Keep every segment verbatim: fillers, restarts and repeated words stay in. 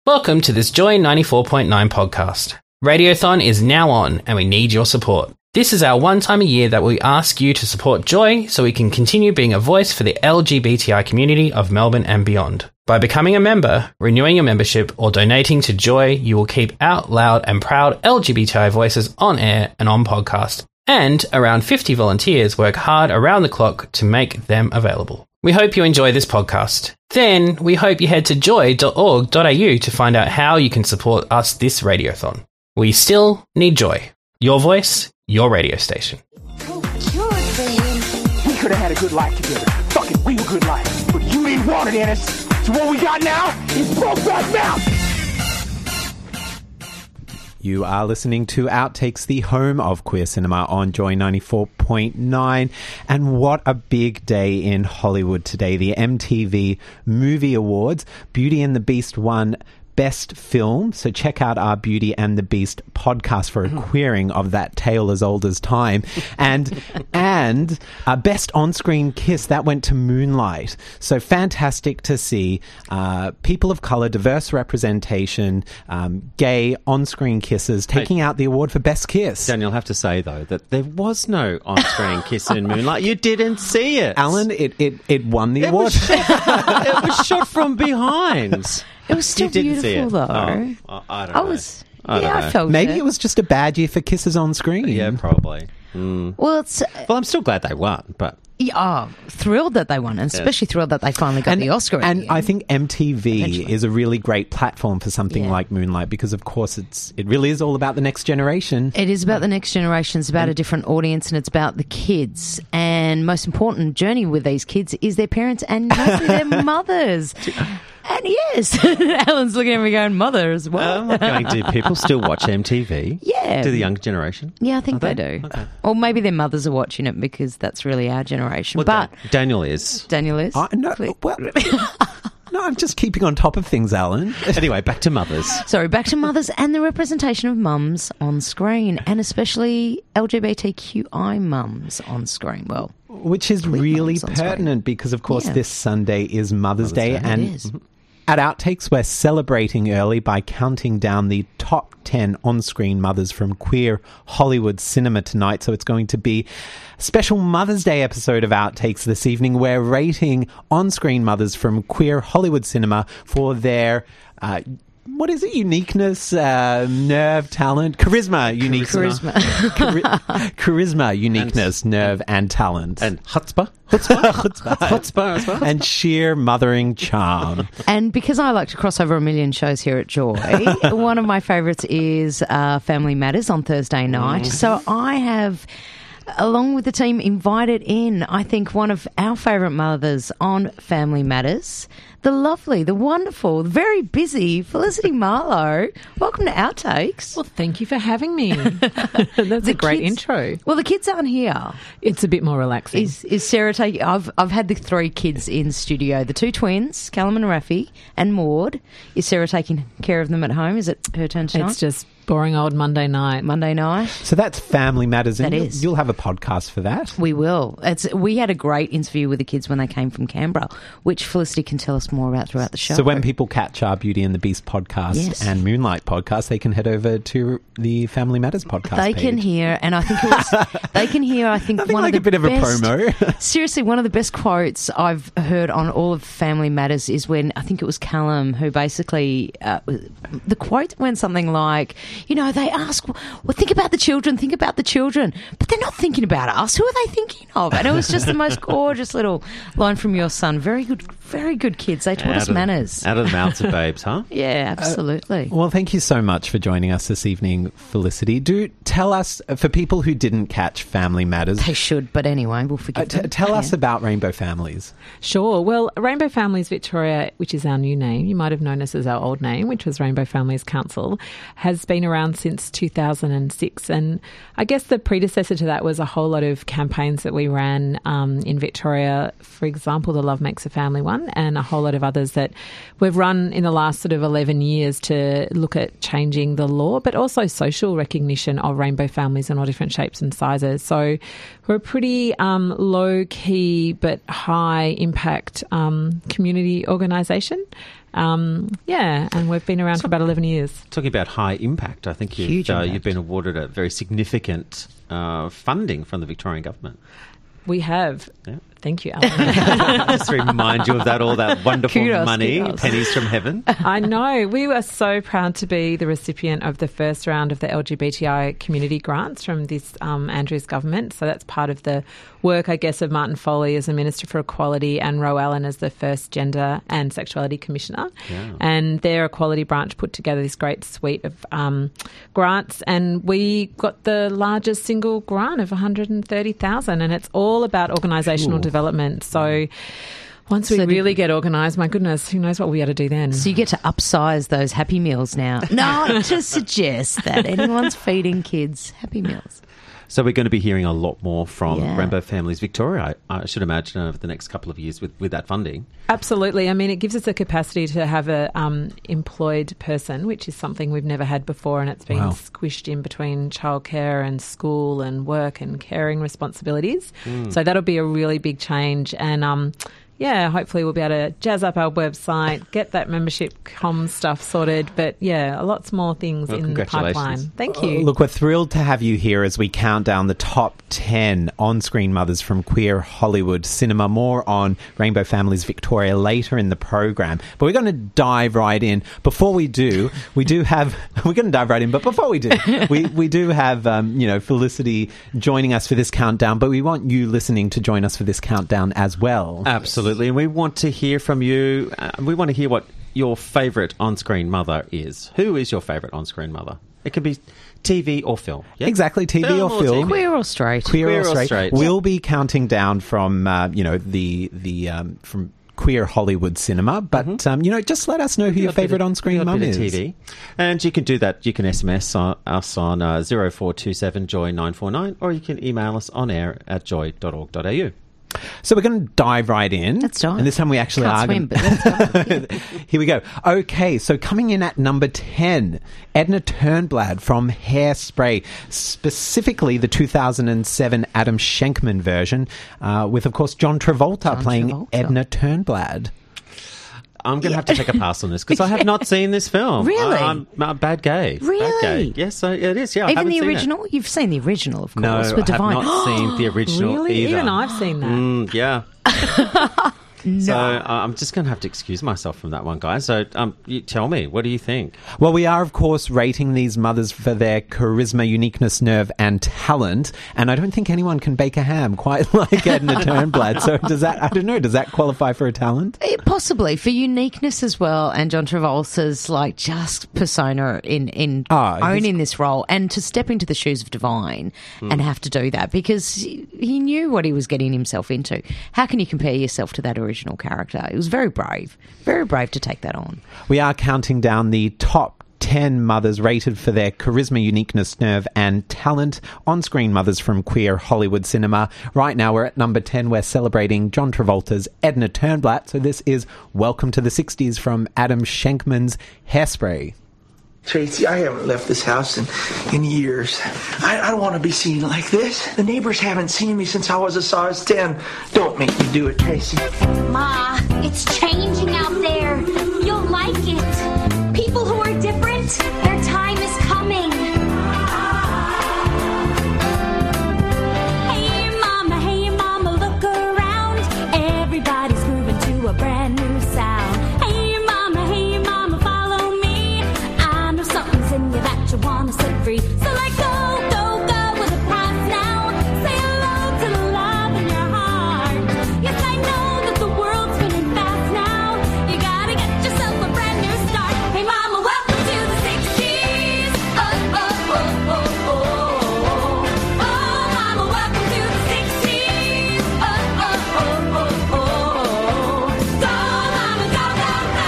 Welcome to this Joy ninety-four point nine podcast. Radiothon is now on and we need your support. This is our one time a year that we ask you to support Joy so we can continue being a voice for the L G B T I community of Melbourne and beyond. By becoming a member, renewing your membership or donating to Joy, you will keep out loud and proud L G B T I voices on air and on podcast. And around fifty volunteers work hard around the clock to make them available. We hope you enjoy this podcast. Then, we hope you head to joy dot org dot a u to find out how you can support us this Radiothon. We still need Joy. Your voice, your radio station. So cute for him. We could have had a good life together. Fucking real good life. But you didn't want it, Ennis. So what we got now is broke back mouth. You are listening to Outtakes, the home of queer cinema on Joy ninety-four point nine. And what a big day in Hollywood today. The M T V Movie Awards. Beauty and the Beast won Best Film. So check out our Beauty and the Beast podcast for a queering of that tale as old as time. And and uh, Best On-Screen Kiss, that went to Moonlight. So fantastic to see uh, people of colour, diverse representation, um, gay on-screen kisses taking hey, out the award for Best Kiss. Daniel, I'll have to say, though, that there was no on-screen kiss in Moonlight. You didn't see it. Alan, it, it, it won the it award. Was shot, it was shot from behind. It was still beautiful, though. Oh, I don't know. I was, I yeah, don't know. I felt Maybe it. it was just a bad year for kisses on screen. Yeah, probably. Mm. Well, it's... Uh, well, I'm still glad they won, but... Yeah, oh, thrilled that they won, and especially yeah. thrilled that they finally got and, the Oscar. And I think M T V Eventually. is a really great platform for something yeah. like Moonlight because, of course, it's it really is all about the next generation. It is about the next generation. It's about and, a different audience, and it's about the kids. And most important journey with these kids is their parents and mostly their mothers. And yes, Alan's looking at me going, mother as well. I'm not going to. People still watch M T V? Yeah. Do the younger generation? Yeah, I think Are they, they do. Okay. Or maybe their mothers are watching it because that's really our generation. Well, but Dan- Daniel is. Daniel is. I, no, well, no, I'm just keeping on top of things, Alan. Anyway, back to mothers. Sorry, back to mothers and the representation of mums on screen, and especially L G B T Q I mums on screen. Well, which is really pertinent because, of course, yeah. this Sunday is Mother's, Mother's Day, Day, and it is. At Outtakes, we're celebrating early by counting down the top ten on-screen mothers from queer Hollywood cinema tonight. So it's going to be a special Mother's Day episode of Outtakes this evening. We're rating on-screen mothers from queer Hollywood cinema for their... Uh, what is it? Uniqueness, uh, nerve, talent, charisma, uniqueness. Charisma. Chari- charisma, uniqueness, and, nerve, and talent. And chutzpah. Chutzpah. Chutzpah. Chutzpah as well. And sheer mothering charm. And because I like to cross over a million shows here at Joy, one of my favourites is uh, Family Matters on Thursday night. Mm. So I have... along with the team, invited in, I think, one of our favourite mothers on Family Matters, the lovely, the wonderful, the very busy Felicity Marlowe. Welcome to Outtakes. Well, thank you for having me. That's a great kids, intro. Well, the kids aren't here. It's a bit more relaxing. Is, is Sarah taking... I've, I've had the three kids in studio, the two twins, Callum and Rafi, and Maud. Is Sarah taking care of them at home? Is it her turn tonight? It's just... boring old Monday night. Monday night. So that's Family Matters. And that you'll, is. You'll have a podcast for that. We will. It's, we had a great interview with the kids when they came from Canberra, which Felicity can tell us more about throughout the show. So when people catch our Beauty and the Beast podcast yes. and Moonlight podcast, they can head over to the Family Matters podcast They page. can hear, and I think it was, they can hear, I think, Nothing one like of the a bit best, of a promo. seriously, one of the best quotes I've heard on all of Family Matters is when, I think it was Callum, who basically, uh, the quote went something like, you know, they ask, well, think about the children, think about the children, but they're not thinking about us. Who are they thinking of? And it was just the most gorgeous little line from your son. Very good, very good kids. They taught out us of, manners. Out of the mouths of babes, huh? Yeah, absolutely. Uh, well, thank you so much for joining us this evening, Felicity. Do tell us, for people who didn't catch Family Matters... They should, but anyway, we'll forgive uh, t- them. Tell yeah. us about Rainbow Families. Sure. Well, Rainbow Families Victoria, which is our new name, you might have known us as our old name, which was Rainbow Families Council, has been around since two thousand six. And I guess the predecessor to that was a whole lot of campaigns that we ran um, in Victoria, for example, the Love Makes a Family one, and a whole lot of others that we've run in the last sort of eleven years to look at changing the law, but also social recognition of rainbow families in all different shapes and sizes. So we're a pretty um, low-key but high-impact um, community organisation. Um, yeah, and we've been around for about eleven years. Talking about high impact, I think you've, Huge uh, impact. you've been awarded a very significant uh, funding from the Victorian government. We have. Yeah. Thank you, Alan. Just to remind you of that, all that wonderful Kudos, money, kudos. pennies from heaven. I know. We were so proud to be the recipient of the first round of the L G B T I community grants from this um, Andrews government. So that's part of the work, I guess, of Martin Foley as the Minister for Equality and Ro Allen as the first Gender and Sexuality Commissioner. Yeah. And their equality branch put together this great suite of um, grants, and we got the largest single grant of one hundred thirty thousand dollars, and it's all about organisational Ooh. development. So once we So did- really get organised, my goodness, who knows what we got to do then? So you get to upsize those Happy Meals now. Not to suggest that anyone's feeding kids Happy Meals. So we're going to be hearing a lot more from Yeah. Rainbow Families Victoria, I, I should imagine, over the next couple of years with, with that funding. Absolutely. I mean, it gives us the capacity to have a um, employed person, which is something we've never had before, and it's been Wow. squished in between childcare and school and work and caring responsibilities. So that'll be a really big change. And um, yeah, hopefully we'll be able to jazz up our website, get that membership comm stuff sorted. But yeah, lots more things Well, in the congratulations. pipeline. Thank you. Uh, Look, we're thrilled to have you here as we count down the top ten on-screen mothers from queer Hollywood cinema. More on Rainbow Families Victoria later in the program. But we're going to dive right in. Before we do, we do have... We're going to dive right in, but before we do, we, we do have, um, you know, Felicity joining us for this countdown, but we want you listening to join us for this countdown as well. Absolutely. And we want to hear from you. Uh, we want to hear what your favourite on-screen mother is. Who is your favourite on-screen mother? It can be T V or film. Yeah? Exactly, T V Film or or film. T V. Queer or straight? Queer, Queer or or straight. straight. We'll be counting down from uh, you know the the um, from queer Hollywood cinema, but um, you know, just let us know who your Got a bit favourite of- on-screen got a mum bit is. of T V. And you can do that. You can S M S on, us on uh, zero four two seven joy nine four nine, or you can email us on air at joy dot org dot a u. So we're going to dive right in. Let's dive. And this time we actually Can't are. swim, gonna- but let's go. Here we go. Okay, so coming in at number ten, Edna Turnblad from Hairspray, specifically the two thousand seven Adam Schenkman version, uh, with, of course, John Travolta John playing Travolta. Edna Turnblad. I'm going to have to take a pass on this because I have not seen this film. Really? I, I'm a bad gay. Bad Really? gay. Yes, so it is. Yeah, I Even haven't the seen it. original? You've seen the original, of course, No, with I have Divine. not seen the original Really? either. Even I've seen that. Mm, yeah. So uh, I'm just going to have to excuse myself from that one, guys. So um, you tell me, what do you think? Well, we are, of course, rating these mothers for their charisma, uniqueness, nerve, and talent. And I don't think anyone can bake a ham quite like Edna Turnblad. So does that, I don't know, does that qualify for a talent? Eh, Possibly for uniqueness as well, and John Travolta's like just persona in in Ah, he's- owning this role, and to step into the shoes of Divine Hmm. and have to do that because he he knew what he was getting himself into. How can you compare yourself to that original character? It was very brave, very brave to take that on. We are counting down the top ten mothers rated for their charisma, uniqueness, nerve, and talent. On-screen mothers from queer Hollywood cinema. Right now we're at number ten. We're celebrating John Travolta's Edna Turnblad. So this is Welcome to the sixties from Adam Schenkman's Hairspray. Tracy, I haven't left this house in, in years. I, I don't want to be seen like this. The neighbors haven't seen me since I was a size ten. Don't make me do it, Tracy. Ma, it's changing out there. You'll like it. People who are different, their time is coming. Hey, Mama, hey, Mama, look around. Everybody's moving to a brand new sound. Hey, Mama, hey, Mama, follow me. I know something's in you that you want to set free. So let go, go, go with the past now. Say hello to the love in your heart. Yes, I know that the world's spinning fast now. You gotta get yourself a brand new start. Hey, Mama, welcome to the sixties. Oh, oh, oh, oh, oh. Oh, Mama, welcome to the sixties. Oh, oh, oh, oh, oh. Go, Mama, go, go, go.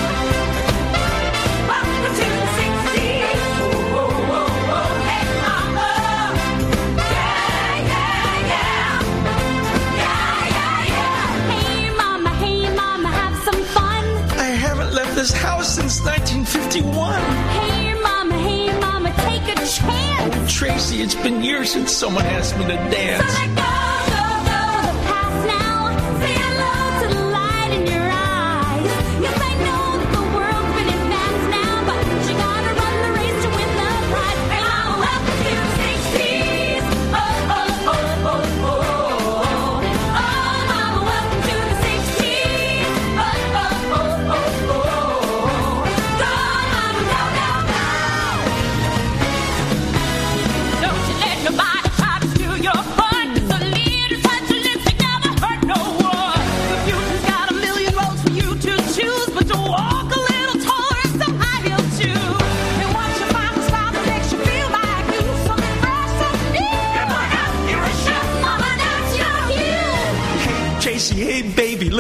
Welcome to the sixties. Oh, oh, oh, oh. Hey, Mama. Yeah, yeah, yeah. Yeah, yeah, yeah. Hey, Mama, hey, Mama, have some fun. I haven't left this house since nineteen fifty-one. Hey, Mama, hey, Mama, take a chance. Tracy, it's been years since someone asked me to dance. So let go, go, go with the past now. Say hello to the light in your eyes. Yes, I know that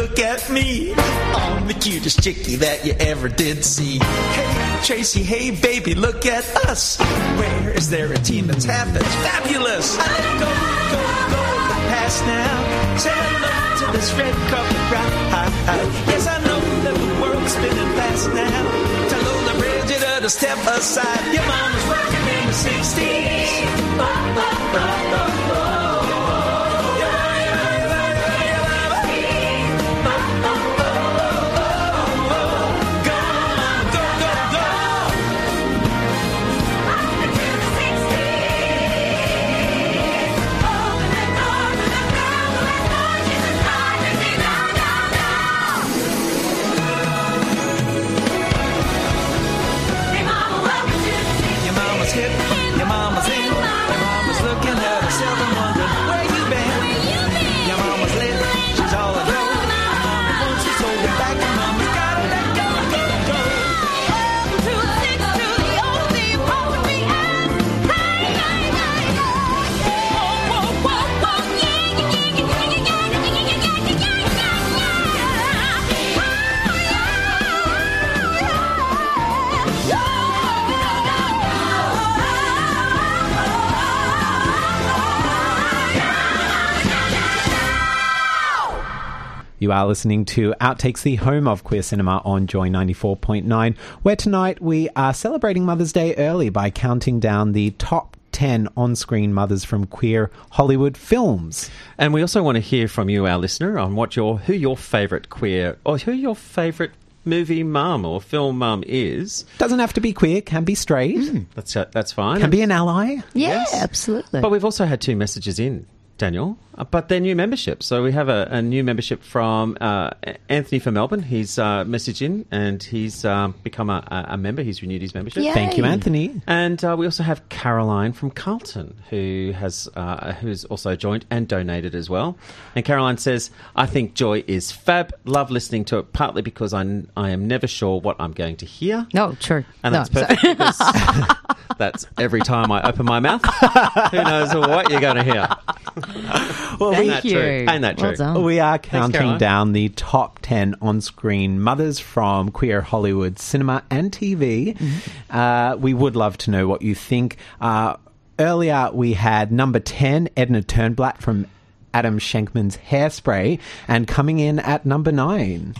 look at me. I'm the cutest chickie that you ever did see. Hey, Tracy, hey, baby, look at us. Where is there a team that's half as fabulous? I let go, go, go of the past now. Say hello to this red carpet ride. Yes, I know that the world's spinning fast now. Tell Lola Brigida to step aside. Your mom was working in the sixties. Oh, oh, oh, oh, oh. You are listening to Outtakes, the home of queer cinema on Joy ninety-four point nine, where tonight we are celebrating Mother's Day early by counting down the top ten on-screen mothers from queer Hollywood films. And we also want to hear from you, our listener, on what your who your favourite queer or who your favourite movie mum or film mum is. Doesn't have to be queer, can be straight. Mm, that's uh, that's fine. Can be an ally. Yeah, Yes. absolutely. But we've also had two messages in, Daniel, uh, but they're new memberships. So we have a, a new membership from uh, Anthony from Melbourne. He's uh, messaged in and he's um, become a, a member. He's renewed his membership. Yay. Thank you, Anthony. And uh, we also have Caroline from Carlton, who has uh, who's also joined and donated as well. And Caroline says, I think Joy is fab. Love listening to it, partly because I, I am never sure what I'm going to hear. No, true. And No, that's perfect because that's every time I open my mouth. Who knows what you're going to hear. Well, Thank we, that you. true? Ain't that Well true? done. we are counting Caroline. down the top ten on-screen mothers from queer Hollywood cinema and T V. Mm-hmm. Uh, we would love to know what you think. Uh, earlier, we had number ten, Edna Turnblatt from Adam Schenkman's Hairspray, and coming in at number nine.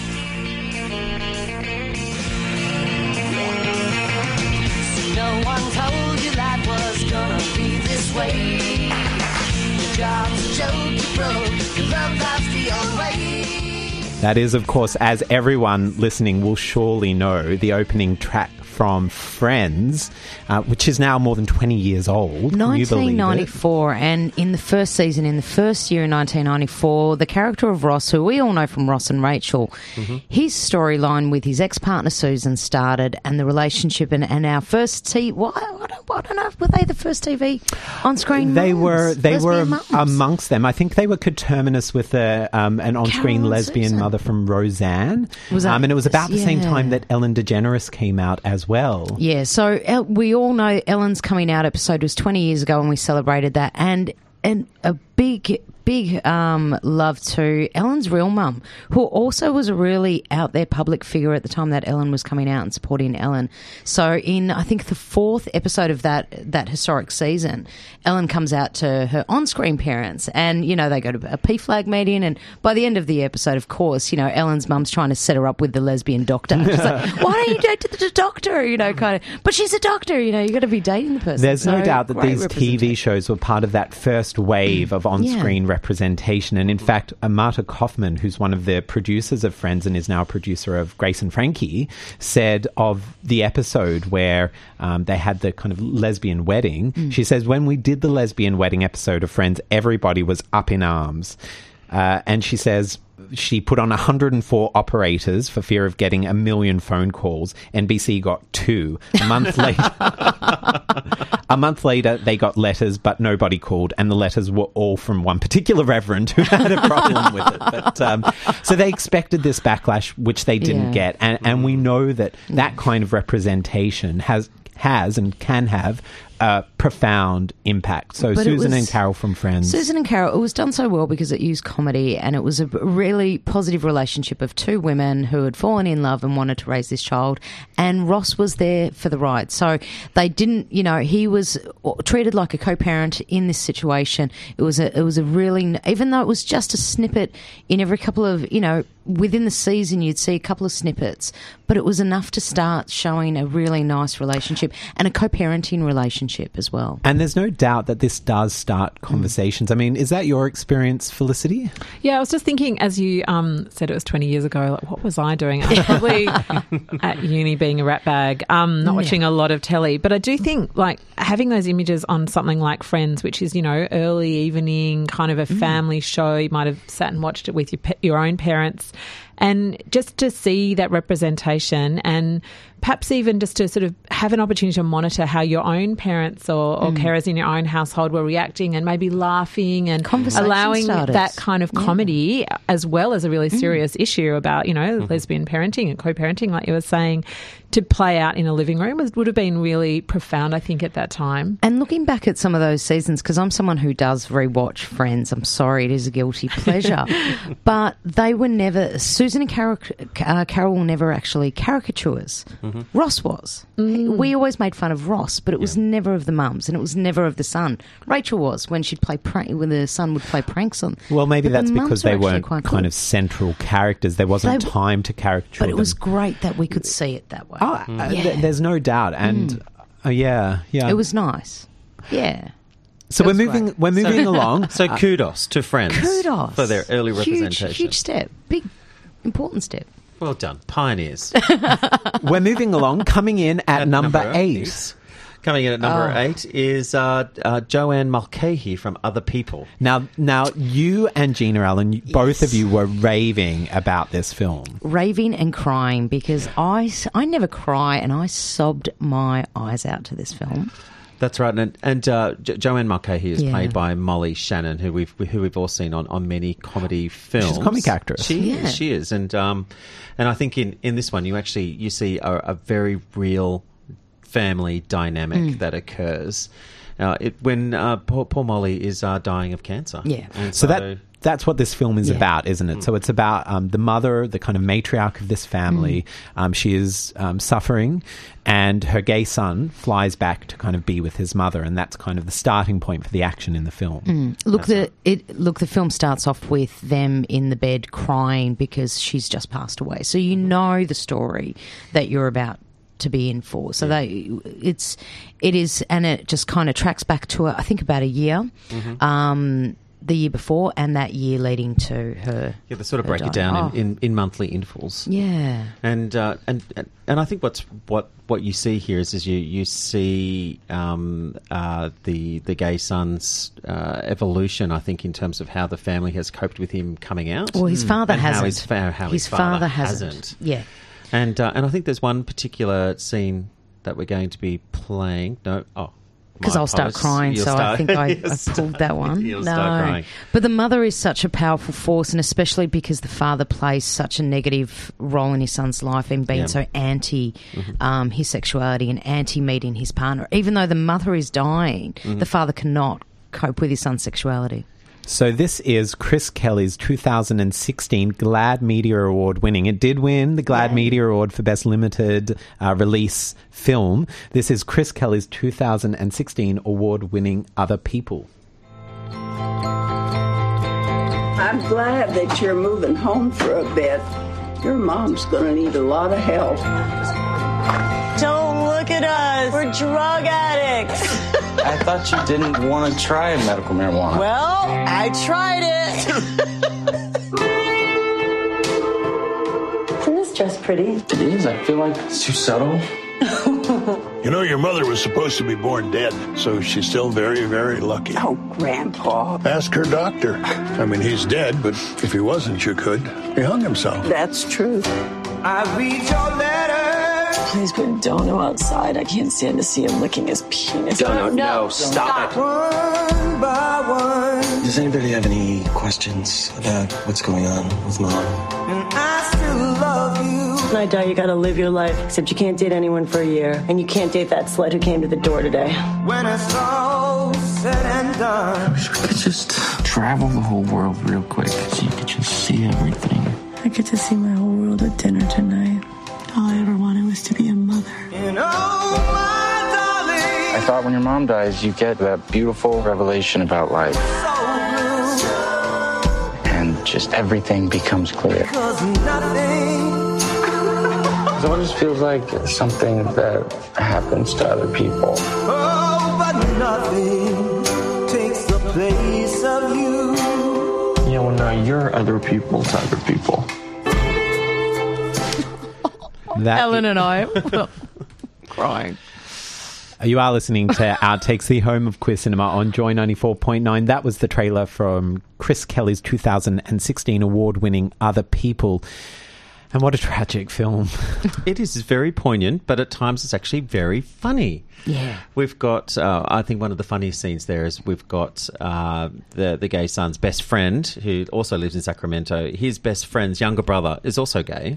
No one told you life was gonna be this way. Your job's a joke, you broke, your love life's the old way. That is, of course, as everyone listening will surely know, the opening track from Friends, uh, which is now more than twenty years old. Can you believe it? nineteen ninety-four, and in the first season, in the first year in nineteen ninety-four, the character of Ross, who we all know from Ross and Rachel, Mm-hmm. his storyline with his ex-partner Susan started, and the relationship, and, and our first T. What, I, don't, I don't know, were they the first T V on-screen? They mums? were they Lesbian were mums? amongst them. I think they were coterminous with a, um, an on-screen Carol and lesbian Susan. mother from Roseanne. Was that- um, and it was about the same yeah. time that Ellen DeGeneres came out as well. Yeah, so El- we all know Ellen's Coming Out episode was twenty years ago, and we celebrated that. And and a big, big um, love to Ellen's real mum, who also was a really out there public figure at the time that Ellen was coming out and supporting Ellen. So in, I think, the fourth episode of that that historic season, Ellen comes out to her on-screen parents, and, you know, they go to a P FLAG meeting, and by the end of the episode, of course, you know, Ellen's mum's trying to set her up with the lesbian doctor. She's like, why don't you date the doctor, you know, kind of, but she's a doctor, you know, you got to be dating the person. There's no So, doubt that great these T V shows were part of that first wave of on-screen representation. And in fact, uh, Marta Kaufman, who's one of the producers of Friends and is now a producer of Grace and Frankie, said of the episode where um, they had the kind of lesbian wedding, Mm. she says, when we did the lesbian wedding episode of Friends, everybody was up in arms. Uh, and she says she put on one hundred four operators for fear of getting a million phone calls. N B C got two. A month later, a month later, they got letters, but nobody called, and the letters were all from one particular reverend who had a problem with it. But um, so they expected this backlash, which they didn't Yeah. get, and and we know that that kind of representation has has and can have a profound impact. So But it Susan was- and Carol from Friends. Susan and Carol, it was done so well because it used comedy, and it was a really positive relationship of two women who had fallen in love and wanted to raise this child, and Ross was there for the ride. So they didn't, you know, he was treated like a co-parent in this situation. It was a, it was a really, even though it was just a snippet in every couple of, you know, within the season you'd see a couple of snippets, but it was enough to start showing a really nice relationship and a co-parenting relationship as well. And there's no doubt that this does start conversations. I mean, is that your experience, Felicity? Yeah, I was just thinking, as you um, said it was twenty years ago, like, what was I doing? I was probably at uni being a ratbag, um, not watching a lot of telly. But I do think, like, having those images on something like Friends, which is, you know, early evening, kind of a family show, you might have sat and watched it with your, pe- your own parents, and just to see that representation, and perhaps even just to sort of have an opportunity to monitor how your own parents or, or carers in your own household were reacting, and maybe laughing and Conversation allowing starters. that kind of comedy as well as a really serious issue about, you know, Mm-hmm. lesbian parenting and co-parenting, like you were saying, to play out in a living room was, would have been really profound, I think, at that time. And looking back at some of those seasons, because I'm someone who does rewatch Friends, I'm sorry, it is a guilty pleasure, but they were never, Susan and Carol, uh, Carol were never actually caricatures. Ross was. We always made fun of Ross, but it was never of the mums, and it was never of the son. Rachel was, when she'd play prank, when the son would play pranks on. Well, maybe But the that's mums because were they actually weren't quite kind cool. of central characters. There wasn't They- time to caricature But it was them. great that we could see it that way. Oh, uh, th- there's no doubt. And uh, yeah, yeah. It was nice. Yeah. so it we're was moving great. we're moving along. So kudos to Friends Kudos. for their early Huge, representation. Huge step. Big, important step. Well done, pioneers. We're moving along. Coming in at, At number, eight. eight. Coming in at number Oh. eight is uh, uh, Joanne Mulcahy from Other People. Now, now you and Gina Allen, you- both of you were raving about this film. Raving and crying because I, s- I never cry, and I sobbed my eyes out to this film. That's right, and and uh, jo- Joanne Mulcahy is Yeah. played by Molly Shannon, who we've who we've all seen on, on many comedy films. a comic actress. She Yeah. is, she is, and um, and I think in, in this one you actually you see a, a very real family dynamic Mm. that occurs. Uh, it, when uh, poor, poor Molly is uh, dying of cancer. Yeah. And So that that's what this film is Yeah. about, isn't it? So it's about um, the mother, the kind of matriarch of this family. Um, she is um, suffering, and her gay son flies back to kind of be with his mother, and that's kind of the starting point for the action in the film. Look, the it look the film starts off with them in the bed crying because she's just passed away. So you know the story that you're about to be in for. So they, it's it is, and it just kind of tracks back to I think about a year. Um, the year before and that year leading to her. Yeah, they sort of her break it dying. down Oh. in, in, in monthly intervals. Yeah. And, uh, and and and I think what's what what you see here is is you you see um, uh, the the gay son's uh, evolution. I think in terms of how the family has coped with him coming out. Well, his father and hasn't. How his, fa- how his, His father, father hasn't. Yeah. And uh, and I think there's one particular scene that we're going to be playing. No, oh. Because my I'll start apologies. crying, You'll so I start- think I, you'll I start- pulled that one. You'll no, start crying. but the mother is such a powerful force, and especially because the father plays such a negative role in his son's life and being Yeah. so anti um, his sexuality and anti meeting his partner. Even though the mother is dying, the father cannot cope with his son's sexuality. So this is Chris Kelly's two thousand sixteen GLAAD Media Award winning. It did win the GLAAD Media Award for Best Limited uh, Release Film. This is Chris Kelly's two thousand sixteen award winning Other People. I'm glad that you're moving home for a bit. Your mom's gonna need a lot of help. Don't look at us. We're drug addicts. I thought you didn't want to try medical marijuana. Well, I tried it. Isn't this dress pretty? It is. I feel like it's too subtle. You know, your mother was supposed to be born dead, so she's still very, very lucky. Oh, Grandpa. Ask her doctor. I mean, he's dead, but if he wasn't, you could. He hung himself. That's true. I read your letter. Please put Dono outside. I can't stand to see him licking his penis. Dono, no, stop it. One by one. Does anybody have any questions about what's going on with Mom? And I still love you. When I die, you gotta live your life. Except you can't date anyone for a year. And you can't date that slut who came to the door today. When it's all said and done. I wish we could just travel the whole world real quick so you could just see everything. I get to see my whole world at dinner tonight. All I ever wanted was to be a mother. You know, my darling. I thought when your mom dies, you get that beautiful revelation about life. And just everything becomes clear. Cause nothing. So it just feels like something that happens to other people. Oh, but nothing takes the place of you. You know, when uh, you're other people to other people. That Ellen and I crying. You are listening to Outtakes, the home of queer cinema on Joy ninety-four point nine. That was the trailer from Chris Kelly's two thousand sixteen award-winning Other People. And what a tragic film. It is very poignant, but at times it's actually very funny. Yeah. We've got, uh, I think one of the funniest scenes there is we've got uh, the, the gay son's best friend, who also lives in Sacramento. His best friend's younger brother is also gay.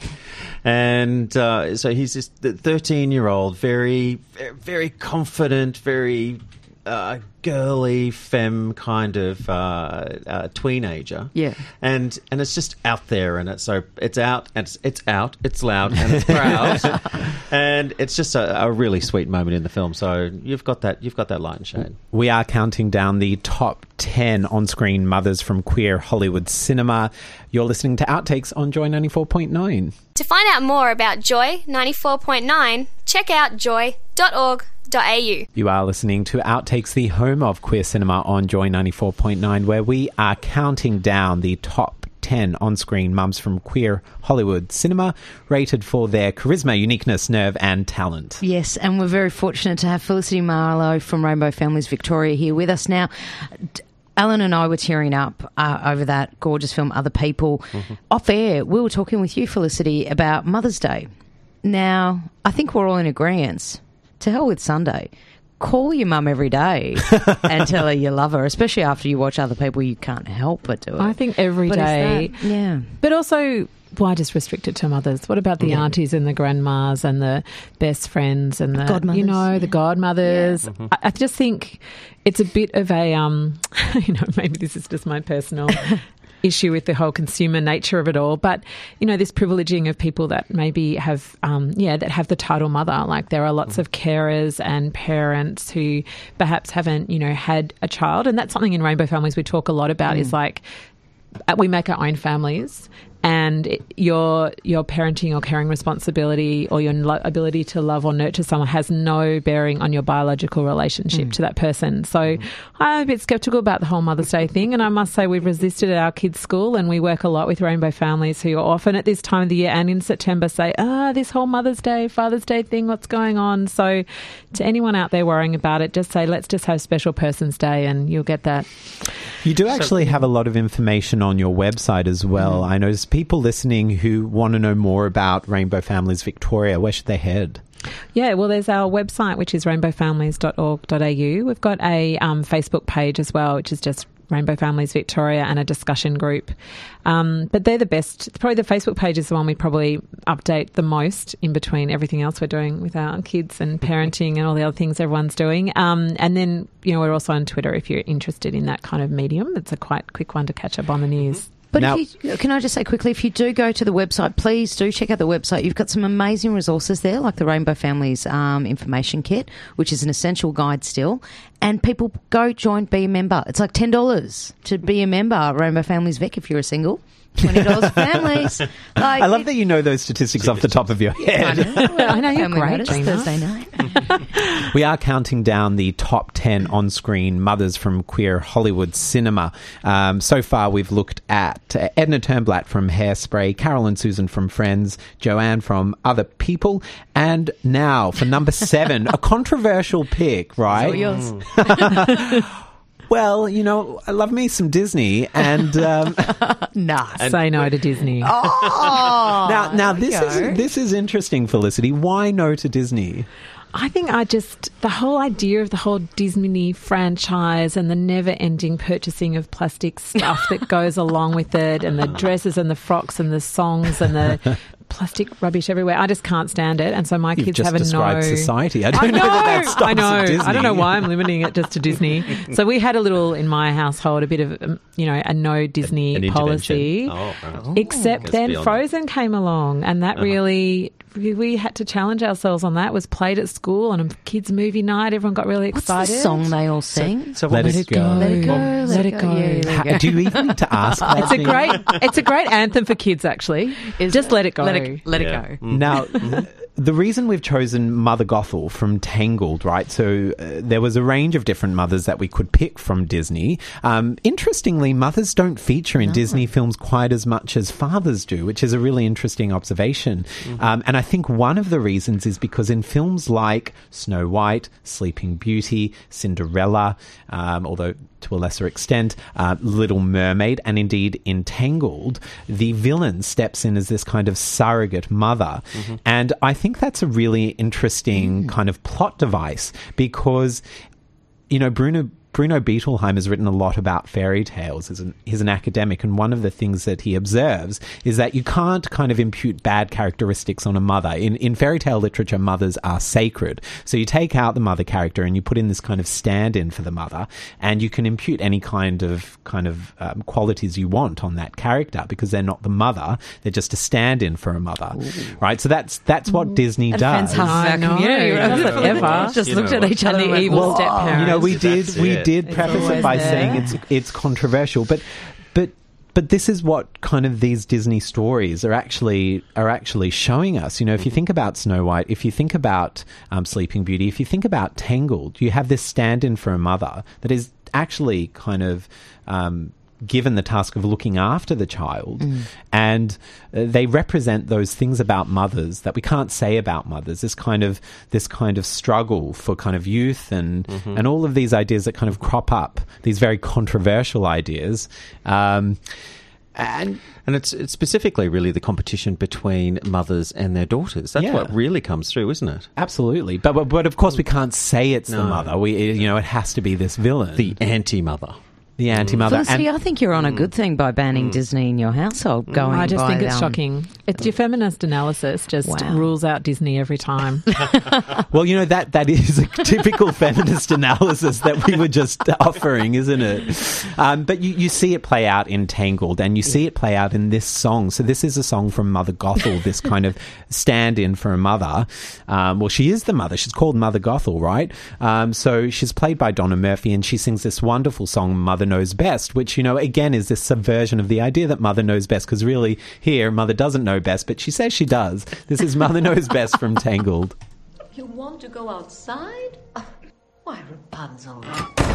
And uh, so he's this thirteen-year-old, very, very, very confident, very uh, girly, femme kind of uh, uh, teenager. Yeah. And and it's just out there, and it's so it's out, and it's, it's out, it's loud, and it's proud. And it's just a, a really sweet moment in the film. So you've got that you've got that light and shade. We are counting down the top ten on-screen mothers from queer Hollywood cinema. You're listening to Outtakes on Joy ninety-four point nine. To find out more about Joy ninety-four point nine, check out joy dot org dot a u. You are listening to Outtakes, the home of queer cinema on Joy ninety-four point nine, where we are counting down the top ten on-screen mums from queer Hollywood cinema, rated for their charisma, uniqueness, nerve and talent. Yes, and we're very fortunate to have Felicity Marlowe from Rainbow Families Victoria here with us now. Alan and I were tearing up uh, over that gorgeous film, Other People. Mm-hmm. Off air, we were talking with you, Felicity, about Mother's Day. Now, I think we're all in agreement. To hell with Sunday. Call your mum every day and tell her you love her, especially after you watch Other People. You can't help but do it. I think every but day. That, yeah. But also, why just restrict it to mothers? What about the yeah. aunties and the grandmas and the best friends and the, godmothers, you know, yeah. the godmothers? Yeah. Mm-hmm. I, I just think it's a bit of a, um, you know, maybe this is just my personal issue with the whole consumer nature of it all. But, you know, this privileging of people that maybe have, um, yeah, that have the title mother. Like there are lots of carers and parents who perhaps haven't, you know, had a child. And that's something in Rainbow Families we talk a lot about mm. is like we make our own families. And it, your your parenting or caring responsibility or your lo- ability to love or nurture someone has no bearing on your biological relationship mm. to that person. So mm. I'm a bit sceptical about the whole Mother's Day thing. And I must say we've resisted at our kids' school, and we work a lot with Rainbow Families who often at this time of the year and in September say, ah, this whole Mother's Day, Father's Day thing, what's going on? So to anyone out there worrying about it, just say, let's just have Special Person's Day and you'll get that. You do actually have a lot of information on your website as well. Mm. I noticed people listening who want to know more about Rainbow Families Victoria. Where should they head? Yeah, well, there's our website, which is rainbow families dot org dot a u. We've got a um, Facebook page as well, which is just Rainbow Families Victoria, and a discussion group. Um, but they're the best. Probably the Facebook page is the one we probably update the most in between everything else we're doing with our kids and parenting and all the other things everyone's doing. Um, and then, you know, we're also on Twitter if you're interested in that kind of medium. It's a quite quick one to catch up on the news. But now, if you, can I just say quickly, if you do go to the website, please do check out the website. You've got some amazing resources there, like the Rainbow Families um, Information Kit, which is an essential guide still. And people go join, be a member. It's like ten dollars to be a member, Rainbow Families Vic, if you're a single. twenty dollars for families. Like, I love that you know those statistics off the top of your head. I know, I know you're Family great, Matters, Thursday night. We are counting down the top ten on-screen mothers from queer Hollywood cinema. Um, so far, we've looked at uh, Edna Turnblatt from Hairspray, Carol and Susan from Friends, Joanne from Other People, and now for number seven, a controversial pick, right? All yours. Well, you know, I love me some Disney, and um, nah, and say no to Disney. Oh, now, now this go. is this is interesting, Felicity. Why no to Disney? I think I just, the whole idea of the whole Disney franchise and the never-ending purchasing of plastic stuff that goes along with it, and the dresses and the frocks and the songs and the plastic rubbish everywhere. I just can't stand it. And so my You've kids just have a no. described society. I don't I know, know that that stops I know. at Disney. I don't know why I'm limiting it just to Disney. So we had a little, in my household, a bit of, um, you know, a no Disney An policy. intervention. Oh, right. Except Guess then beyond Frozen came along, and that Uh-huh. really, we, we had to challenge ourselves on that. It was played at school on a kids' movie night. Everyone got really What's excited. the song they all sing? So let, Let it it go. go. Let it go. Let, Let it it go. go. Yeah, there Ha- you go. do you even need to ask that? It's a great, it's a great anthem for kids. Actually, just let it go. Let it, let Yeah. it go. Now, the reason we've chosen Mother Gothel from Tangled, right? So uh, there was a range of different mothers that we could pick from Disney. Um, interestingly, mothers don't feature in Disney films quite as much as fathers do, which is a really interesting observation. Um, and I think one of the reasons is because in films like Snow White, Sleeping Beauty, Cinderella, um, although to a lesser extent, uh, Little Mermaid, and indeed in Tangled, the villain steps in as this kind of surrogate mother. Mm-hmm. And I think that's a really interesting mm. kind of plot device because, you know, Bruno... Bruno Bettelheim has written a lot about fairy tales. He's an, he's an academic, and one of the things that he observes is that you can't kind of impute bad characteristics on a mother. In, in fairy tale literature, mothers are sacred. So you take out the mother character and you put in this kind of stand-in for the mother, and you can impute any kind of kind of um, qualities you want on that character because they're not the mother; they're just a stand-in for a mother, Ooh. right? So that's that's what Ooh. Disney that does. Half of our community, right? Ever. Just You looked know at each other and the and evil went, step "Whoa." parents. You know, we did That's we it. did It's preface it always by there. saying it's it's controversial, but but but this is what kind of these Disney stories are actually are actually showing us. You know, if you think about Snow White, if you think about um, Sleeping Beauty, if you think about Tangled, you have this stand-in for a mother that is actually kind of um, given the task of looking after the child, mm. and uh, they represent those things about mothers that we can't say about mothers. This kind of this kind of struggle for kind of youth and mm-hmm. and all of these ideas that kind of crop up, these very controversial ideas. Um, and and it's, it's specifically really the competition between mothers and their daughters. That's Yeah. what really comes through, isn't it? Absolutely, but, but but of course we can't say it's the No. mother. We you know it has to be this villain, The anti-mother. the anti-mother. Felicity, And- I think you're on a good thing by banning Disney in your household. Going, I just by, think it's um, shocking. It's your feminist analysis just Wow. rules out Disney every time. Well, you know, that that is a typical feminist analysis that we were just offering, isn't it? Um, but you, you see it play out in Tangled, and you see it play out in this song. So this is a song from Mother Gothel, this kind of stand-in for a mother. Um, well, she is the mother. She's called Mother Gothel, right? Um, so she's played by Donna Murphy, and she sings this wonderful song, Mother Knows Best, which, you know, again, is this subversion of the idea that Mother knows best, because really here, Mother doesn't know best, but she says she does. This is Mother Knows Best from Tangled. You want to go outside? Oh, why, Rapunzel,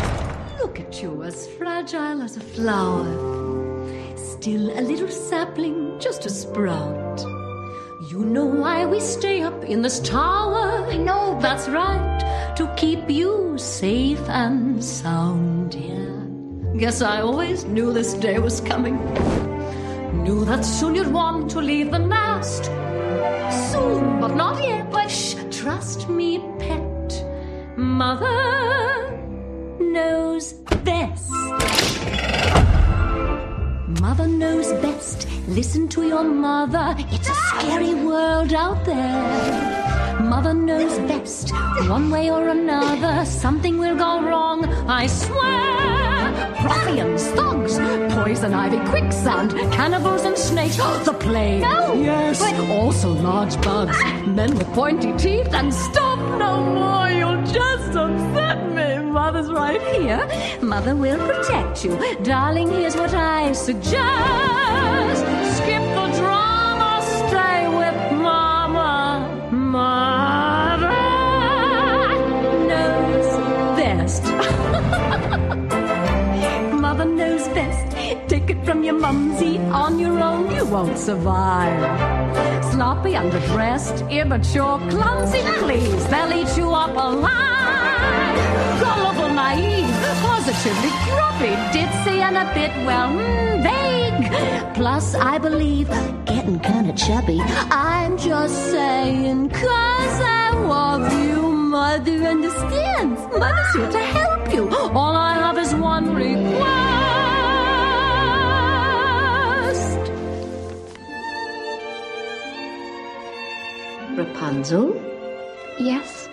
look at you, as fragile as a flower. Still a little sapling, just a sprout. You know why we stay up in this tower? I know, that's right, to keep you safe and sound, yeah. Guess I always knew this day was coming. Knew that soon you'd want to leave the nest. Soon, but not yet. But shh, trust me, pet. Mother knows best. Mother knows best. Listen to your mother. It's a scary world out there. Mother knows best. One way or another, something will go wrong, I swear. Ruffians, thugs, poison ivy, quicksand, cannibals and snakes. The plague. No. Yes. But also large bugs. Men with pointy teeth. And stop no more. You'll just upset me. Mother's right here. Mother will protect you. Darling, here's what I suggest. Skip the drama. Stay with Mama. Mother knows best. Mother knows best. Take it from your mumsy. On your own, you won't survive. Sloppy, underdressed, immature, clumsy, please. They'll eat you up alive. Gullible, naive, positively grumpy, ditzy, and a bit, well, mm, vague. Plus, I believe, getting kinda chubby. I'm just saying, 'cause I love you. Mother understands. Mother's here to help you. All I have is one request. Rapunzel, Yes?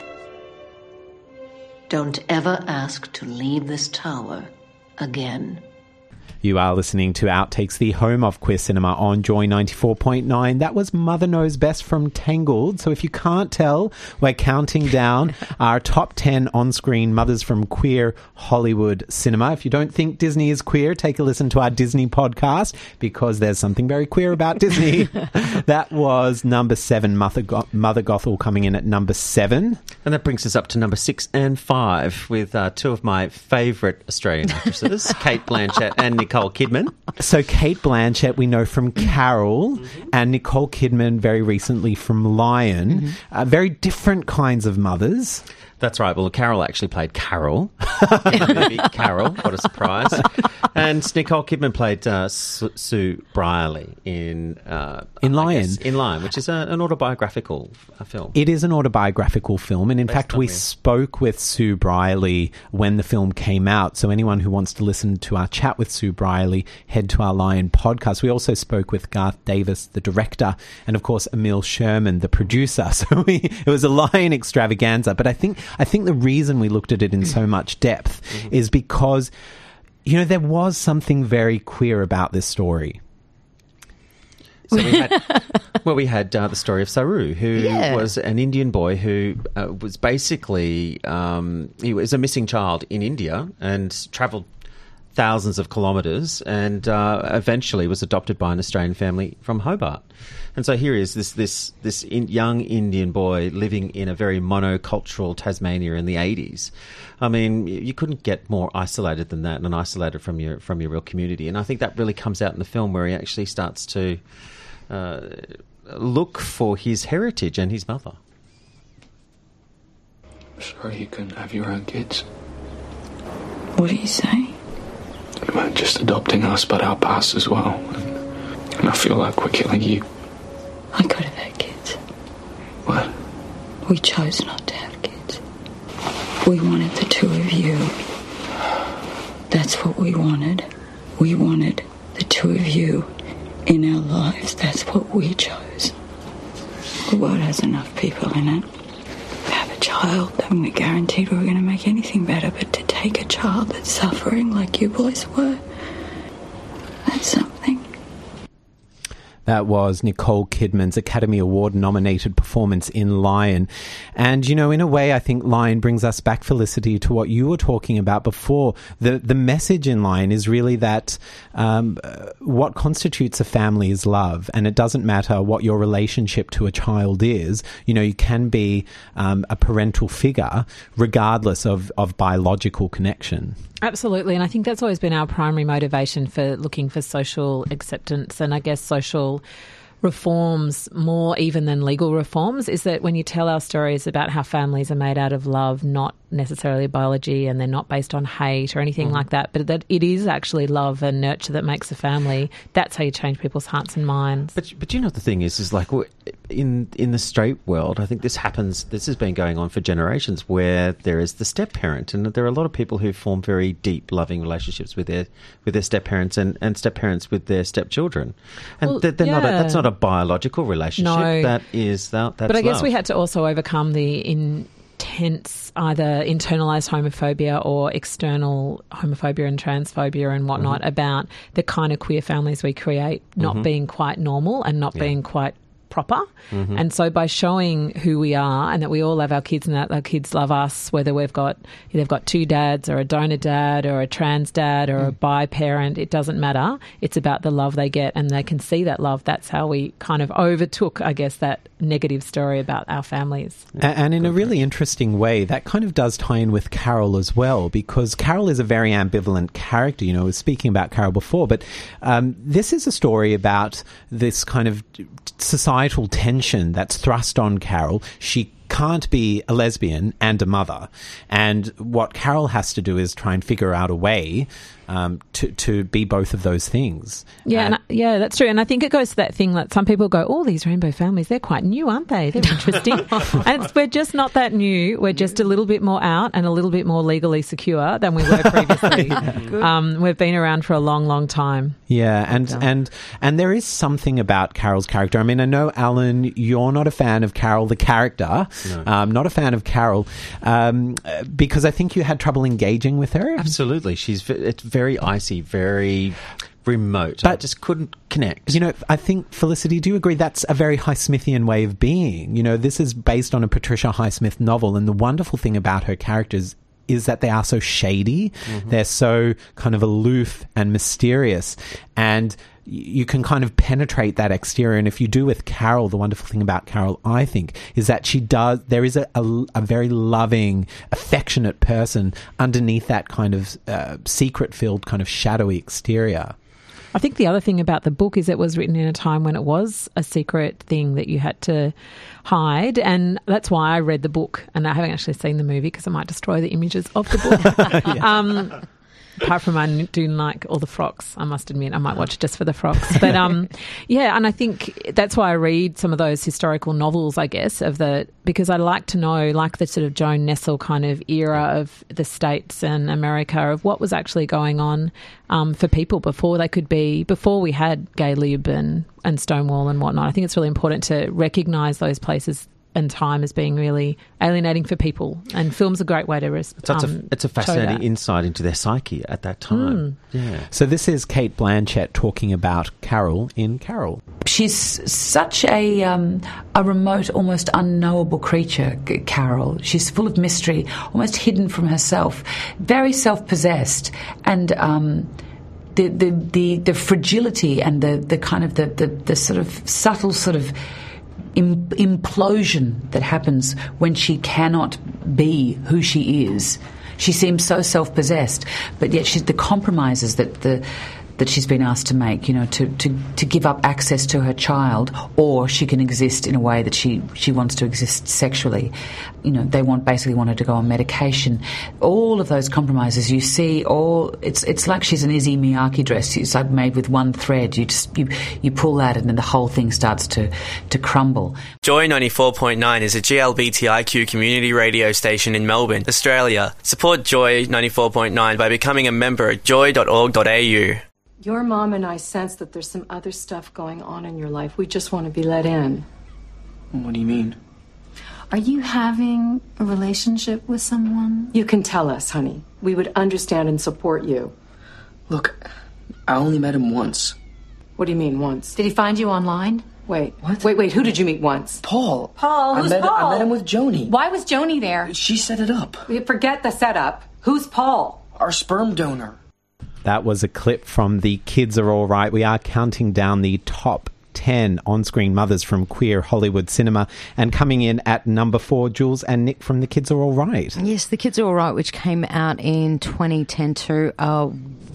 don't ever ask to leave this tower again. You are listening to Outtakes, the home of Queer Cinema on Joy ninety-four point nine. That was Mother Knows Best from Tangled. So if you can't tell, we're counting down our top ten on-screen mothers from queer Hollywood cinema. If you don't think Disney is queer, take a listen to our Disney podcast, because there's something very queer about Disney. That was number seven, Mother, Go- Mother Gothel coming in at number seven. And that brings us up to number six and five with uh, two of my favourite Australian actresses, Kate Blanchett and Nicole Kidman. So Kate Blanchett we know from Carol, Mm-hmm. and Nicole Kidman very recently from Lion. Mm-hmm. Uh, very different kinds of mothers. That's right. Well, Carol actually played Carol. Maybe Carol. What a surprise. And Nicole Kidman played uh, Su- Sue Brierley in... Uh, In I Lion. guess, in Lion, which is a, an autobiographical uh, film. It is an autobiographical film, and in Based fact on we real. spoke with Sue Brierley when the film came out, so anyone who wants to listen to our chat with Sue Brierley, head to our Lion podcast. We also spoke with Garth Davis, the director, and of course Emil Sherman, the producer. So we, it was a Lion extravaganza, but I think I think the reason we looked at it in so much depth Mm-hmm. is because, you know, there was something very queer about this story. So we had, well, we had uh, the story of Saru, who Yeah. was an Indian boy who uh, was basically um, he was a missing child in India and travelled thousands of kilometres, and uh, eventually was adopted by an Australian family from Hobart. And so here is this this this in, young Indian boy living in a very monocultural Tasmania in the eighties. I mean, you couldn't get more isolated than that, and isolated from your from your real community. And I think that really comes out in the film, where he actually starts to uh, look for his heritage and his mother. Sorry you couldn't have your own kids. What do you say? You weren't just adopting us, but our past as well. And, and I feel like we're killing you. I could have had kids. What? We chose not to have kids. We wanted the two of you. That's what we wanted. We wanted the two of you in our lives. That's what we chose. The world has enough people in it. To have a child, then we're guaranteed we're going to make anything better. But to take a child that's suffering like you boys were, that's something. That was Nicole Kidman's Academy Award nominated performance in Lion. And, you know, in a way, I think Lion brings us back, Felicity, to what you were talking about before. The the message in Lion is really that um, uh, what constitutes a family is love. And it doesn't matter what your relationship to a child is. You know, you can be um, a parental figure regardless of, of biological connection. Absolutely, and I think that's always been our primary motivation for looking for social acceptance and I guess social reforms, more even than legal reforms, is that when you tell our stories about how families are made out of love, not necessarily biology, and they're not based on hate or anything Mm. like that, but that it is actually love and nurture that makes a family, that's how you change people's hearts and minds. But but you know the thing is, is like in in the straight world, I think this happens. This has been going on for generations, where there is the step parent, and there are a lot of people who form very deep, loving relationships with their with their step parents and, and step parents with their stepchildren, and Well, they're, they're not. A, yeah. that's not a biological relationship. No. That is that. That's but I guess love. we had to also overcome the intense either internalized homophobia or external homophobia and transphobia and whatnot Mm-hmm. about the kind of queer families we create not Mhm. being quite normal and not Yeah. being quite proper. Mhm. And so by showing who we are and that we all love our kids and that our kids love us, whether we've got they've got two dads or a donor dad or a trans dad or a bi parent, it doesn't matter. It's about the love they get, and they can see that love. That's how we kind of overtook, I guess, that negative story about our families. A- And in a really interesting way, that kind of does tie in with Carol as well, because Carol is a very ambivalent character. You know, I was speaking about Carol before, but um, this is a story about this kind of societal tension that's thrust on Carol. She can't be a lesbian and a mother. And what Carol has to do is try and figure out a way um, to, to be both of those things. Yeah, And- and I, yeah, that's true. And I think it goes to that thing that some people go, oh, these rainbow families, they're quite new, aren't they? They're interesting. And it's, we're just not that new. We're just a little bit more out and a little bit more legally secure than we were previously. um, we've been around for a long, long time. Yeah, and, and and there is something about Carol's character. I mean, I know, Alan, you're not a fan of Carol, the character. No. Um, not a fan of Carol, um, uh, because I think you had trouble engaging with her. Absolutely. She's ve- it's very icy, very remote. But I just couldn't connect. You know, I think, Felicity, do you agree that's a very Highsmithian way of being? You know, this is based on a Patricia Highsmith novel, and the wonderful thing about her characters is that they are so shady. Mm-hmm. They're so kind of aloof and mysterious, and you can kind of penetrate that exterior. And if you do with Carol, the wonderful thing about Carol, I think, is that she does, there is a, a, a very loving, affectionate person underneath that kind of uh, secret-filled, kind of shadowy exterior. I think the other thing about the book is it was written in a time when it was a secret thing that you had to hide, and that's why I read the book, and I haven't actually seen the movie because I might destroy the images of the book. Yes. um, apart from I do like all the frocks, I must admit. I might watch it just for the frocks. But um, yeah, and I think that's why I read some of those historical novels, I guess, of the because I like to know, like the sort of Joan Nestle kind of era of the States and America, of what was actually going on um, for people before they could be, before we had Gay Lib and, and Stonewall and whatnot. I think it's really important to recognise those places and time as being really alienating for people, and film's a great way to res- So it's, um, a, it's a show fascinating that. insight into their psyche at that time. Yeah. So this is Kate Blanchett talking about Carol in Carol. She's such a um, a remote, almost unknowable creature, G- Carol. She's full of mystery, almost hidden from herself, very self-possessed, and um, the, the the the fragility and the the kind of the the, the sort of subtle sort of Im- implosion that happens when she cannot be who she is. She seems so self-possessed, but yet she's the compromises that the that she's been asked to make, you know, to, to, to give up access to her child, or she can exist in a way that she, she wants to exist sexually. You know, they want basically want her to go on medication. All of those compromises you see, all it's it's like she's an Izzy Miyake dress. It's like made with one thread. You just you, you pull that, and then the whole thing starts to to crumble. Joy ninety-four point nine is a G L B T I Q community radio station in Melbourne, Australia. Support Joy ninety-four point nine by becoming a member at joy dot org dot a u. Your mom and I sense that there's some other stuff going on in your life. We just want to be let in. What do you mean? Are you having a relationship with someone? You can tell us, honey. We would understand and support you. Look, I only met him once. What do you mean, once? Did he find you online? Wait. What? Wait, wait, who did you meet once? Paul. Paul? I Who's met, Paul? I met him with Joni. Why was Joni there? She set it up. Forget the setup. Who's Paul? Our sperm donor. That was a clip from The Kids Are All Right. We are counting down the top ten on-screen mothers from queer Hollywood cinema, and coming in at number four, Jules and Nick from The Kids Are All Right. Yes, The Kids Are All Right, which came out in twenty ten to a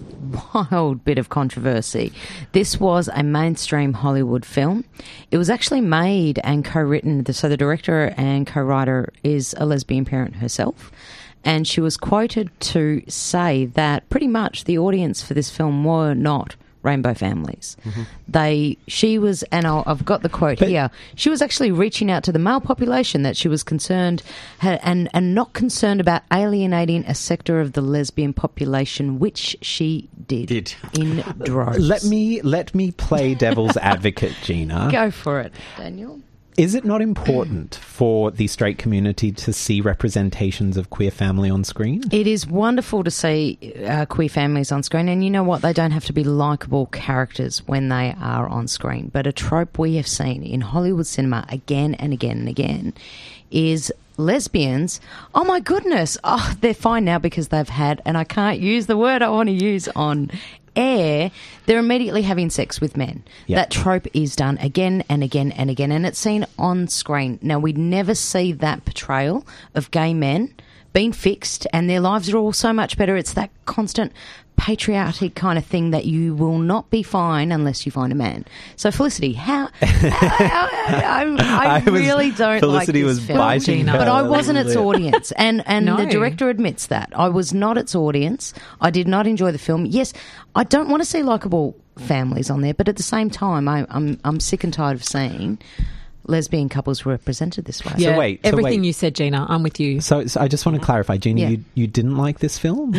wild bit of controversy. This was a mainstream Hollywood film. It was actually made and co-written, so the director and co-writer is a lesbian parent herself. And she was quoted to say that pretty much the audience for this film were not rainbow families. Mm-hmm. They, she was, and I'll, I've got the quote but, here, she was actually reaching out to the male population that she was concerned had, and, and not concerned about alienating a sector of the lesbian population, which she did, did. in droves. Let me, let me play devil's advocate, Gina. Go for it, Daniel. Is it not important for the straight community to see representations of queer family on screen? It is wonderful to see uh, queer families on screen, and you know what? They don't have to be likeable characters when they are on screen. But a trope we have seen in Hollywood cinema again and again and again is lesbians. Oh my goodness, oh, they're fine now because they've had, and I can't use the word I want to use on air, they're immediately having sex with men. Yep. That trope is done again and again and again, and it's seen on screen. Now, we never see that portrayal of gay men been fixed and their lives are all so much better. It's that constant patriarchy kind of thing that you will not be fine unless you find a man. So Felicity, how I, I, I, I really was, don't Felicity like this was film, biting her but I wasn't its lip. audience, and and No. the director admits that I was not its audience. I did not enjoy the film. Yes, I don't want to see likeable families on there, but at the same time, I, I'm I'm sick and tired of seeing lesbian couples represented this way. Yeah, So wait, so everything wait. you said, Gina, I'm with you. So, so I just want to clarify, Gina, Yeah. you, you didn't like this film?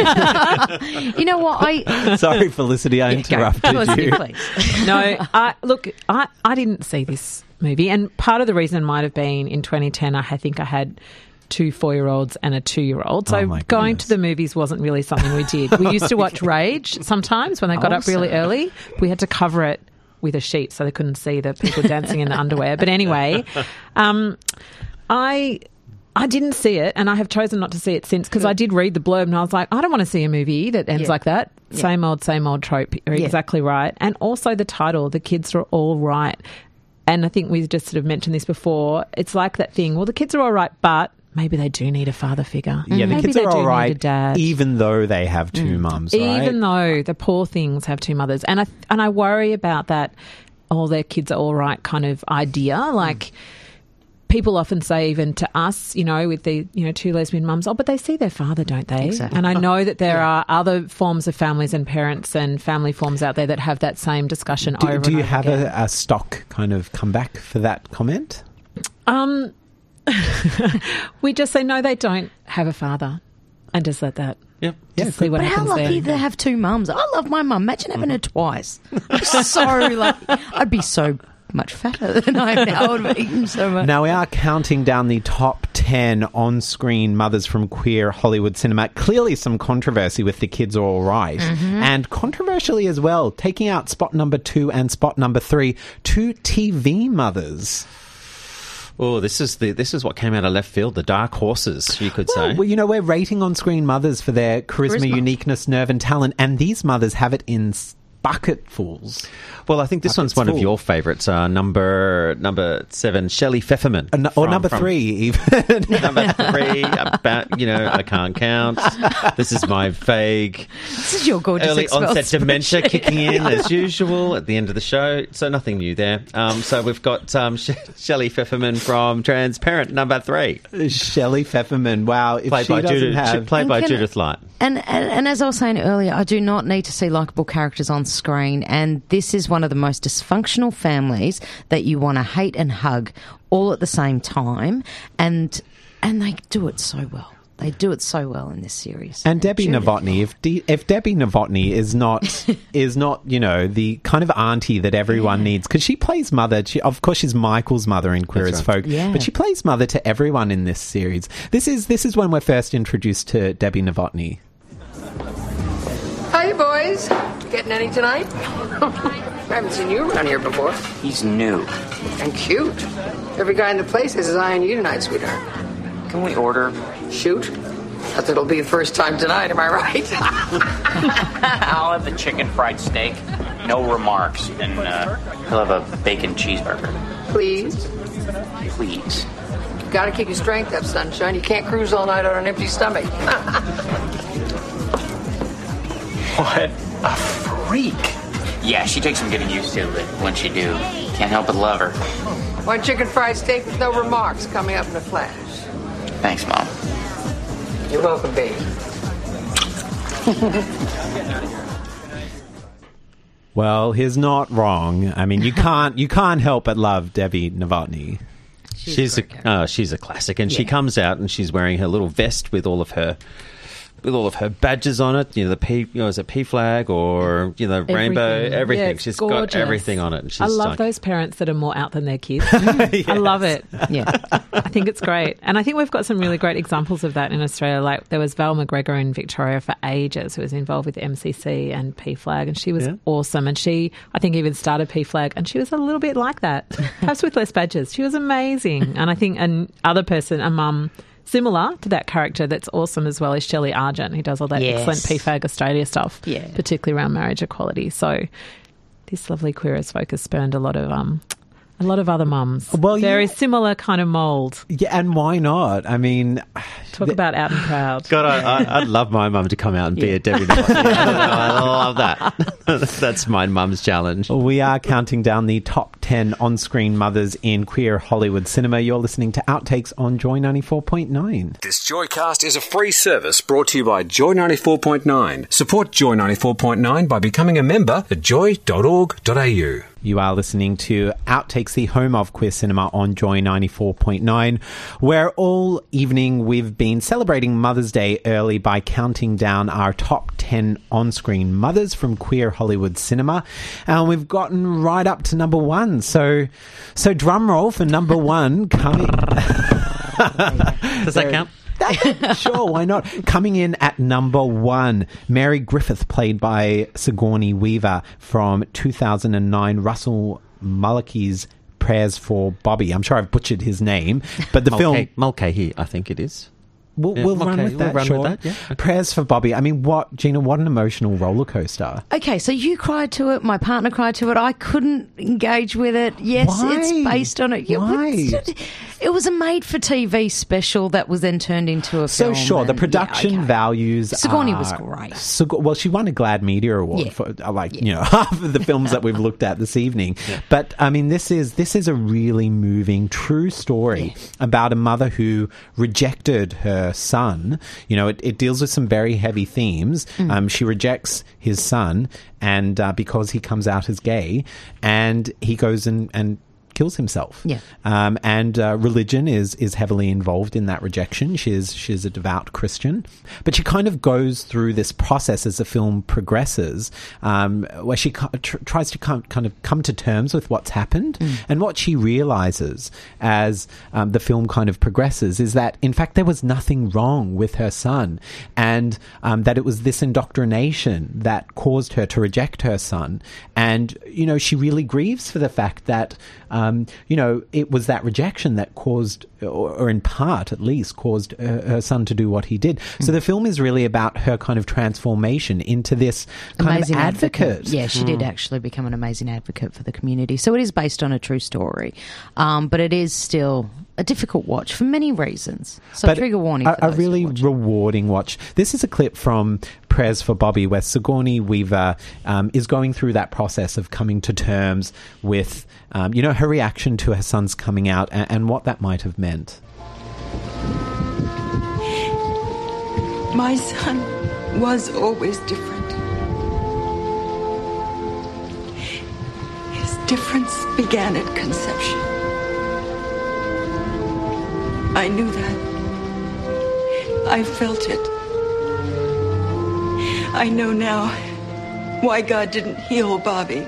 You know what? I Sorry, Felicity, I Yeah, go. interrupted Felicity, you. please. No, I, look, I, I didn't see this movie, and part of the reason might have been in twenty ten, I think I had two four-year-olds and a two-year-old. So Oh, my going goodness. to the movies wasn't really something we did. We used to watch Rage sometimes when they got up really Awesome. early. We had to cover it with a sheet so they couldn't see the people dancing in the underwear. But anyway, um, I... I didn't see it, and I have chosen not to see it since, because I did read the blurb and I was like, I don't want to see a movie that ends Yeah. like that. Yeah. Same old, same old trope. You're Yeah. exactly right. And also the title, The Kids Are All Right. And I think we just sort of mentioned this before. It's like that thing, well, the kids are all right, but maybe they do need a father figure. Yeah, the Maybe kids they are do all need a right, dad. even though they have two mums, right? Even though the poor things have two mothers. And I, and I worry about that, all their kids are all right kind of idea. Like... People often say, even to us, you know, with the, you know, two lesbian mums, oh, but they see their father, don't they? Exactly. And I know that there are other forms of families and parents and family forms out there that have that same discussion do, over do and you over have again. a, a stock kind of comeback for that comment? Um, we just say, no, they don't have a father. And just let that. Yep. Yeah, Just see what But how happens lucky there. they have two mums. I love my mum. Imagine having her twice. I'm so lucky. I'd be so much fatter than I am now. I would have eaten so much. Now we are counting down the top ten on-screen mothers from queer Hollywood cinema. Clearly some controversy with The Kids Are All Right. And controversially as well, taking out spot number two and spot number three, two T V mothers. Oh, this is the this is what came out of left field. The dark horses, you could Well, say. well, you know, we're rating on-screen mothers for their charisma, Charisma. uniqueness, nerve and talent, and these mothers have it in s- bucketfuls. Well, I think this one's Buckets one of full. your favourites. Uh, number number seven, Shelley Pfefferman. Uh, n- or from- number from- three, even. Number three, about, you know, I can't count. This is my vague This is your gorgeous early Excel onset dementia spreadsheet. kicking in as usual at the end of the show. So nothing new there. Um, so we've got um, Sh- Shelley Pfefferman from Transparent, number three, Shelley Pfefferman. Wow. If played she by doesn't Judith. have... Played by And can- Judith Light. And, and and as I was saying earlier, I do not need to see likeable characters on screen. And this is one of the most dysfunctional families that you want to hate and hug all at the same time. And and they do it so well. They do it so well in this series. And Debbie Judith- Novotny, if De- if Debbie Novotny is not is not you know the kind of auntie that everyone needs, because she plays mother. She, of course, she's Michael's mother in Queer That's as right. Folk, Yeah. but she plays mother to everyone in this series. This is this is when we're first introduced to Debbie Novotny. Hi, boys. Getting any tonight? I haven't seen you around here before. He's new. And cute. Every guy in the place has his eye on you tonight, sweetheart. Can we order? Shoot. Not that it'll be the first time tonight, am I right? I'll have the chicken fried steak. No remarks. And uh, he'll have a bacon cheeseburger. Please. Please. You gotta keep your strength up, sunshine. You can't cruise all night on an empty stomach. What a freak. Yeah, she takes some getting used to, but once you do, can't help but love her. One chicken fried steak with no remarks coming up in a flash. Thanks, Mom. You're welcome, baby. Well, he's not wrong. I mean, you can't you can't help but love Debbie Novotny. She's a uh, she's a classic, and she Yeah. comes out and she's wearing her little vest with all of her with all of her badges on it. You know, the P, you know, is it P flag or you know, rainbow, Everything. everything. Yeah, it's She's gorgeous. got everything on it. And she's I love like, those parents that are more out than their kids. I love it. Yeah. I think it's great. And I think we've got some really great examples of that in Australia. Like there was Val McGregor in Victoria for ages who was involved with M C C and P FLAG, and she was Yeah. awesome. And she, I think, even started P FLAG, and she was a little bit like that, perhaps with less badges. She was amazing. And I think another person, a mum, similar to that character that's awesome as well is Shelley Argent, who does all that Yes. excellent P FAG Australia stuff, Yeah. particularly around marriage equality. So this lovely Queer as Folk has spurned a lot of um, a lot of other mums. Well, very yeah. similar kind of mould. Yeah, and why not? I mean, talk th- about out and proud. God, I, I, I'd love my mum to come out and yeah. be a Debbie Novotny. I love that. That's my mum's challenge. We are counting down the top ten on-screen mothers in queer Hollywood cinema. You're listening to Outtakes on Joy ninety-four point nine. This Joycast is a free service brought to you by Joy ninety-four point nine. Support Joy ninety-four point nine by becoming a member at joy dot org dot a u. You are listening to Outtakes, the home of queer cinema on Joy ninety-four point nine, where all evening we've been celebrating Mother's Day early by counting down our top ten on-screen mothers from queer Hollywood cinema. And we've gotten right up to number one. So, so drum roll for number one coming. Does that count? Sure, why not? Coming in at number one, Mary Griffith, played by Sigourney Weaver, from two thousand nine, Russell Mulcahy's Prayers for Bobby. I'm sure I've butchered his name, but the Mulcahy, film... Mulcahy, I think it is. We'll, Yeah, we'll run okay, with that, we'll run sure. with that, yeah. Okay. Prayers for Bobby. I mean, what, Gina, what an emotional roller coaster. Okay, so you cried to it. My partner cried to it. I couldn't engage with it. Yes, Why? it's based on it. Yeah, Why? but It was a made-for-T V special that was then turned into a So film. sure, the and- production yeah, okay. values Sigourney are- was great. Sig- well, she won a Glad Media Award Yeah. for uh, like you know half of the films that we've looked at this evening. Yeah. But I mean, this is this is a really moving, true story about a mother who rejected her son. You know, it, it deals with some very heavy themes. Mm. Um, she rejects his son, and uh, because he comes out as gay, and he goes and and. kills himself. Yeah. Um, and uh, religion is is heavily involved in that rejection. She's she's a devout Christian, but she kind of goes through this process as the film progresses, um, where she co- tr- tries to come, kind of come to terms with what's happened, Mm. and what she realizes as um, the film kind of progresses is that in fact there was nothing wrong with her son, and um, that it was this indoctrination that caused her to reject her son, and you know she really grieves for the fact that. Um, Um, you know, it was that rejection that caused, or, or in part at least, caused her, her son to do what he did. Mm. So the film is really about her kind of transformation into this kind Amazing of advocate. advocate. Yeah, she mm. did actually become an amazing advocate for the community. So it is based on a true story, um, but it is still a difficult watch for many reasons. So but trigger warning a, for those a really who watch. rewarding watch. This is a clip from Prayers for Bobby, where Sigourney Weaver um, is going through that process of coming to terms with, um, you know, her reaction to her son's coming out and, and what that might have meant. My son was always different. His difference began at conception. I knew that. I felt it. I know now why God didn't heal Bobby.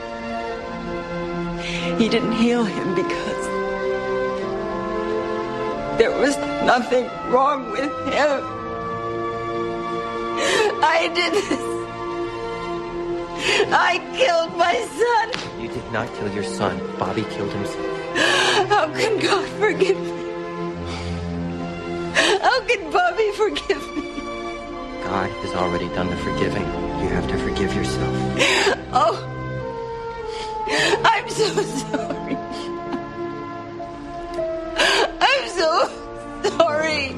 He didn't heal him because there was nothing wrong with him. I did this. I killed my son. You did not kill your son. Bobby killed himself. How can God forgive me? How can Bobby forgive me? God has already done the forgiving. You have to forgive yourself. Oh, I'm so sorry. I'm so sorry.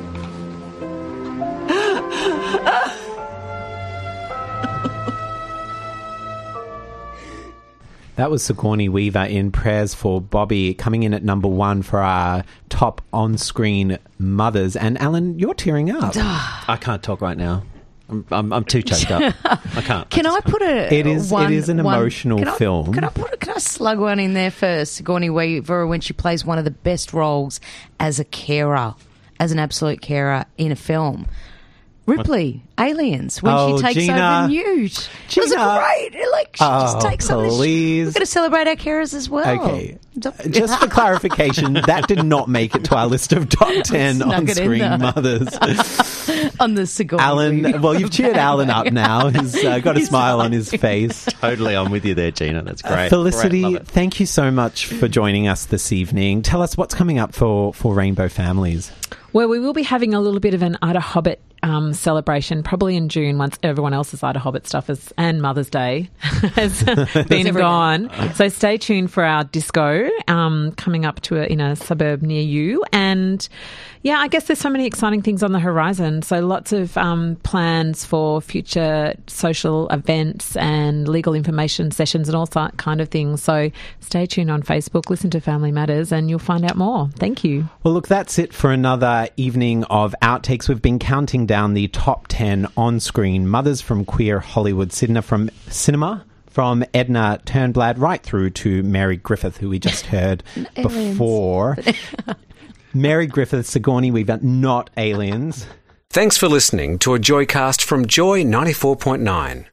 That was Sigourney Weaver in Prayers for Bobby, coming in at number one for our top on-screen mothers. And Alan, you're tearing up. I can't talk right now. I'm, I'm, I'm too choked up. I can't. Can I put a It is- one, it is an one- emotional can I- film. Can I put? Can I slug one in there first? Sigourney Weaver, when she plays one of the best roles as a carer, as an absolute carer in a film. Ripley, Aliens, when Oh, she takes Gina. over Newt. It was Gina. great. Like, she just Oh, takes over. please. We're going to celebrate our carers as well. Okay. Just for clarification, that did not make it to our list of top ten Snuck it in on-screen there. mothers. On the Sigourney Alan, Weaver. well, you've cheered Alan up now. He's uh, got a smile on his face. Totally, I'm with you there, Gina. That's great. Felicity, Great, love it. thank you so much for joining us this evening. Tell us what's coming up for, for Rainbow Families. Well, we will be having a little bit of an Utter Hobbit um, celebration, probably in June, once everyone else's Ida Hobbit stuff is, and Mother's Day has been and gone. So stay tuned for our disco um, coming up to a, in a suburb near you. And yeah, I guess there's so many exciting things on the horizon. So lots of um, plans for future social events and legal information sessions and all that kind of things. So stay tuned on Facebook, listen to Family Matters, and you'll find out more. Thank you. Well, look, that's it for another evening of Outtakes. We've been counting down the top ten on-screen mothers from Queer Hollywood cinema, from cinema, from Edna Turnblad right through to Mary Griffith, who we just heard before. Mary Griffith, Sigourney Weaver, not aliens. Thanks for listening to a Joycast from Joy ninety-four point nine.